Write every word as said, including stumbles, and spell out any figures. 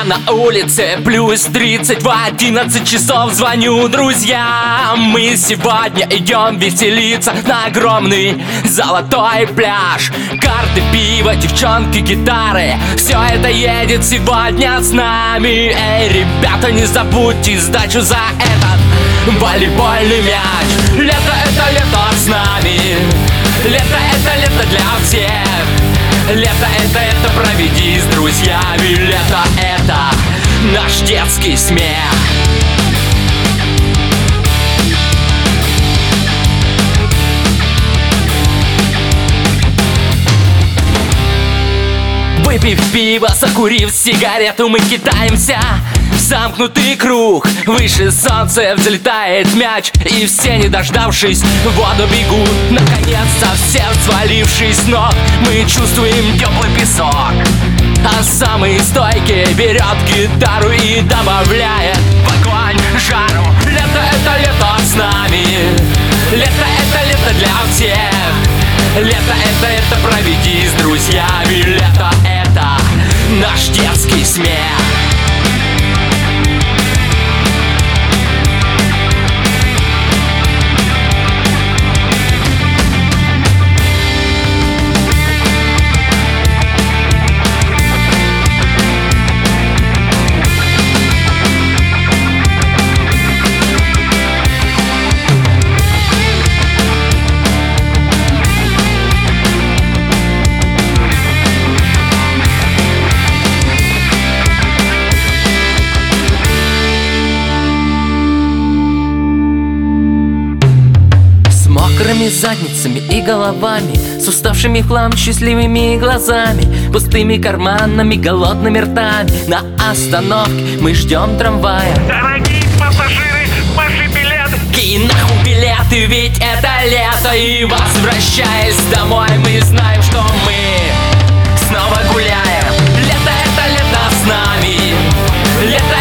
на улице плюс тридцать, в одиннадцать часов звоню друзьям. Мы сегодня идем веселиться на огромный золотой пляж. Карты, пиво, девчонки, гитары, все это едет сегодня с нами. Эй, ребята, не забудьте сдачу за этот волейбольный мяч. Лето — это лето с нами, лето — это лето для всех. Лето — это это проведи с друзьями. Лето — это наш детский смех. Выпив пиво, закурив сигарету, мы кидаемся в замкнутый круг. Выше солнца взлетает мяч, и все, не дождавшись, в воду бегут. Наконец, совсем свалившись с ног, мы чувствуем теплый песок. А самый стойкий берет гитару и добавляет в огонь жару. Лето — это лето с нами, лето — это лето для всех. Лето — это это проведи с друзьями. Лето — это наш детский смех. Мокрыми задницами и головами, с уставшими в хлам счастливыми глазами, пустыми карманами, голодными ртами. На остановке мы ждем трамвая. Дорогие пассажиры, ваши билеты! Кинь нахуй билеты, ведь это лето. И возвращаясь домой, мы знаем, что мы снова гуляем. Лето — это лето с нами, лето